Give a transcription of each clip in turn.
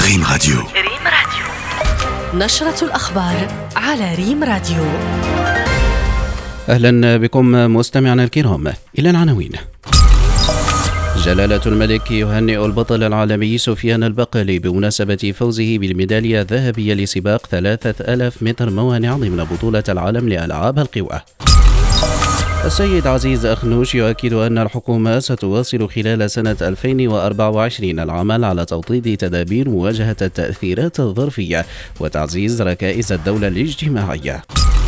ريم راديو. نشرة الأخبار على ريم راديو. أهلا بكم مستمعنا الكرام. إلى العناوين. جلالة الملك يهنئ البطل العالمي سفيان البقالي بمناسبة فوزه بالميدالية الذهبية لسباق 3000 متر موانع ضمن بطولة العالم لألعاب القوى. السيد عزيز أخنوش يؤكد أن الحكومة ستواصل خلال سنة 2024 العمل على توطيد تدابير مواجهة التأثيرات الظرفية وتعزيز ركائز الدولة الاجتماعية.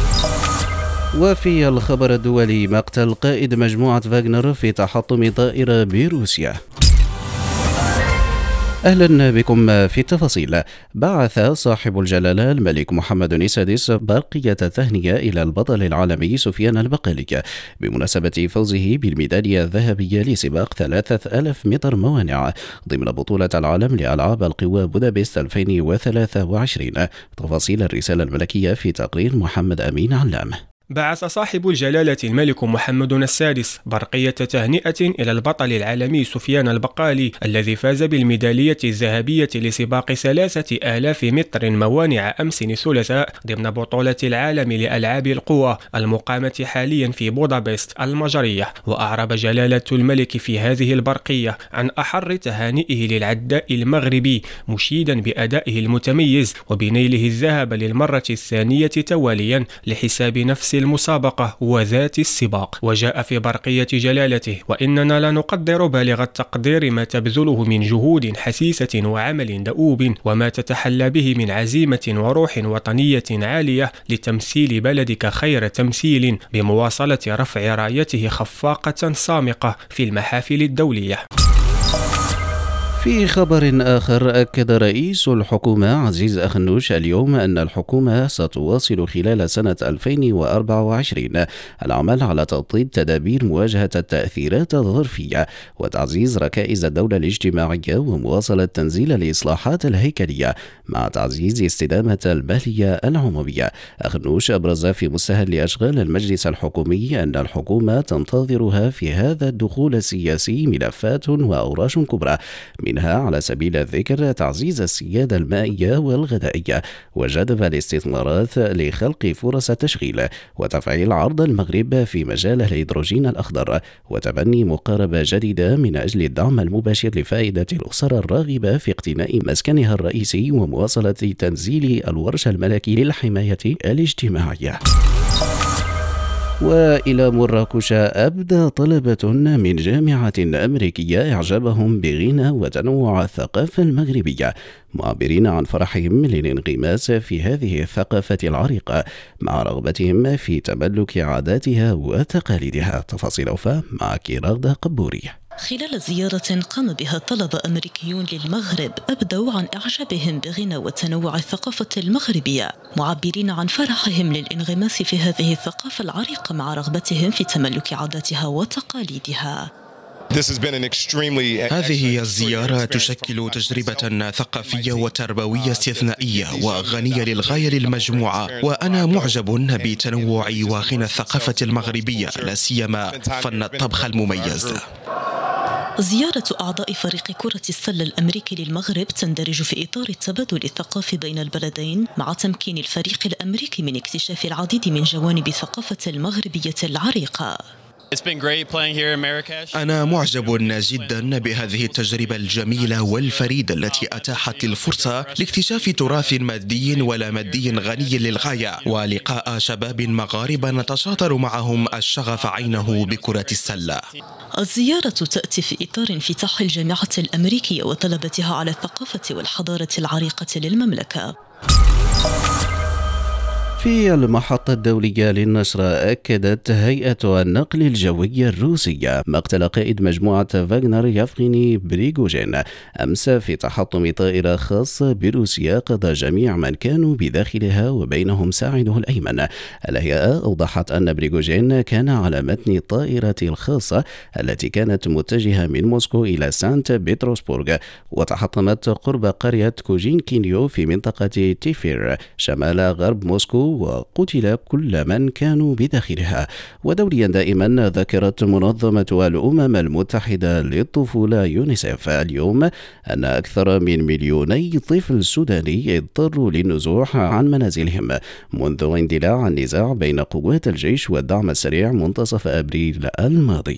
وفي الخبر الدولي، مقتل قائد مجموعة فاغنر في تحطم طائرة بروسيا. أهلا بكم في التفاصيل. بعث صاحب الجلالة الملك محمد السادس برقية تهنئة إلى البطل العالمي سفيان البقالي بمناسبة فوزه بالميدالية الذهبية لسباق 3000 متر موانع ضمن بطولة العالم لألعاب القوى بودابست 2023. تفاصيل الرسالة الملكية في تقرير محمد أمين علام. بعث صاحب الجلالة الملك محمد السادس برقية تهنئة إلى البطل العالمي سفيان البقالي الذي فاز بالميدالية الذهبية لسباق 3000 متر موانع أمس الثلاثاء ضمن بطولة العالم لألعاب القوى المقامة حاليا في بودابست المجرية. وأعرب جلالة الملك في هذه البرقية عن أحر تهانئه للعداء المغربي، مشيدا بأدائه المتميز وبنيله الذهب للمرة الثانية تواليا لحساب نفس المسابقة وذات السباق. وجاء في برقية جلالته: وإننا لا نقدر بالغ التقدير ما تبذله من جهود حسيسة وعمل دؤوب وما تتحلى به من عزيمة وروح وطنية عالية لتمثيل بلدك خير تمثيل بمواصلة رفع رايته خفاقة صامقة في المحافل الدولية. في خبر آخر، أكد رئيس الحكومة عزيز أخنوش اليوم أن الحكومة ستواصل خلال سنة 2024 العمل على توطيد تدابير مواجهة التأثيرات الظرفية وتعزيز ركائز الدولة الاجتماعية ومواصلة تنزيل الإصلاحات الهيكلية مع تعزيز استدامة المالية العمومية. أخنوش أبرز في مستهل لأشغال المجلس الحكومي أن الحكومة تنتظرها في هذا الدخول السياسي ملفات وأوراش كبرى، منها على سبيل الذكر تعزيز السيادة المائية والغذائية وجذب الاستثمارات لخلق فرص تشغيل وتفعيل عرض المغرب في مجال الهيدروجين الأخضر وتبني مقاربة جديدة من أجل الدعم المباشر لفائدة الأسر الراغبة في اقتناء مسكنها الرئيسي ومواصلة تنزيل الورش الملكي للحماية الاجتماعية. وإلى مراكش، أبدى طلبة من جامعة أمريكية إعجابهم بغنى وتنوع الثقافة المغربية، معبرين عن فرحهم للانغماس في هذه الثقافة العريقة مع رغبتهم في تملك عاداتها وتقاليدها. تفاصيل وفاء مع كيراغدا قبوري. خلال زيارة قام بها طلبة أمريكيون للمغرب أبدوا عن إعجابهم بغنى وتنوع الثقافة المغربية، معبرين عن فرحهم للانغماس في هذه الثقافة العريقة مع رغبتهم في تملك عاداتها وتقاليدها. هذه الزيارة تشكل تجربة ثقافية وتربوية استثنائية وغنية للغاية للمجموعة، وأنا معجب بتنوع وغنى الثقافة المغربية، لا سيما فن الطبخ المميز. زيارة أعضاء فريق كرة السلة الأمريكي للمغرب تندرج في إطار التبادل الثقافي بين البلدين مع تمكين الفريق الأمريكي من اكتشاف العديد من جوانب ثقافة المغربية العريقة. أنا معجب جدا بهذه التجربة الجميلة والفريدة التي أتاحت الفرصة لاكتشاف تراث مادي ولا مادي غني للغاية ولقاء شباب مغاربة نتشاطر معهم الشغف عينه بكرة السلة. الزيارة تأتي في إطار انفتاح الجامعة الأمريكية وطلبتها على الثقافة والحضارة العريقة للمملكة. في المحطة الدولية للنشر، أكدت هيئة النقل الجوي الروسية مقتل قائد مجموعة فاغنر يفغيني بريغوجين أمس في تحطم طائرة خاصة بروسيا قضى جميع من كانوا بداخلها وبينهم ساعده الأيمن. الهيئة أوضحت أن بريغوجين كان على متن الطائرة الخاصة التي كانت متجهة من موسكو إلى سانت بطرسبورغ وتحطمت قرب قرية كوجينكينيو في منطقة تيفير شمال غرب موسكو وقتل كل من كانوا بداخلها. ودوليا دائما ذكرت منظمة الأمم المتحدة للطفولة يونيسيف اليوم أن أكثر من 2,000,000 طفل سوداني اضطروا للنزوح عن منازلهم منذ اندلاع النزاع بين قوات الجيش والدعم السريع منتصف أبريل الماضي.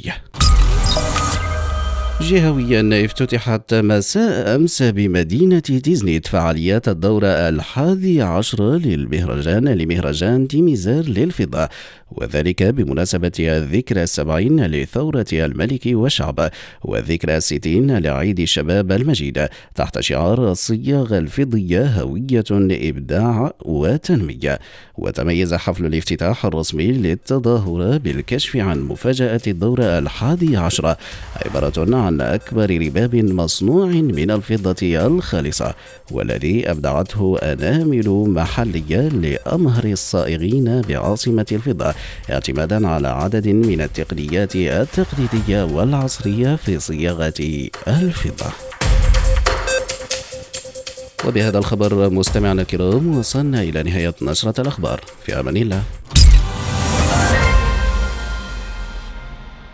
جهويا افتتحت مساء أمس بمدينة ديزني فعاليات الدورة 11 لمهرجان ديميزار للفضة، وذلك بمناسبة الذكرى 70 لثورة الملك والشعب والذكرى 60 لعيد الشباب المجيد، تحت شعار الصياغة الفضية هوية إبداع وتنمية. وتميز حفل الافتتاح الرسمي للتظاهرة بالكشف عن مفاجأة الدورة 11، عبارة عن أكبر رباب مصنوع من الفضة الخالصة، والذي أبدعته أنامل محلية لأمهر الصائغين بعاصمة الفضة، اعتمادا على عدد من التقنيات التقليدية والعصرية في صياغة الفضة. وبهذا الخبر مستمعنا الكرام وصلنا إلى نهاية نشرة الأخبار. في أمان الله.